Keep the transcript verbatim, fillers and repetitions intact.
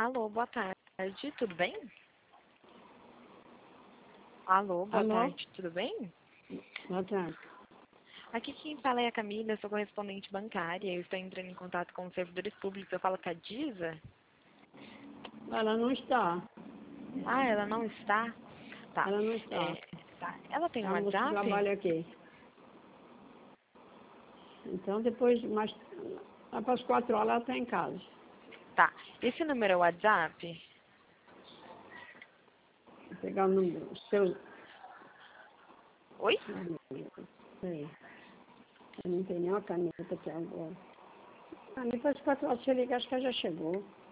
Alô, boa tarde, tudo bem? Alô, boa Alô? tarde, tudo bem? Boa tarde. Aqui quem fala é a Camila, eu sou correspondente bancária, eu estou entrando em contato com os servidores públicos, eu falo com a Diza? Ela não está. Ah, ela não está? Tá, Ela não está. é, tá. Ela tem um A moça WhatsApp? trabalha aqui. Então depois, mais lá para as quatro horas ela está em casa. Tá, esse número é o WhatsApp? Vou pegar o número, o seu. Oi? Peraí. Eu não tenho nenhuma caneta aqui agora. Ah, depois das quatro horas você liga, acho que ela já chegou.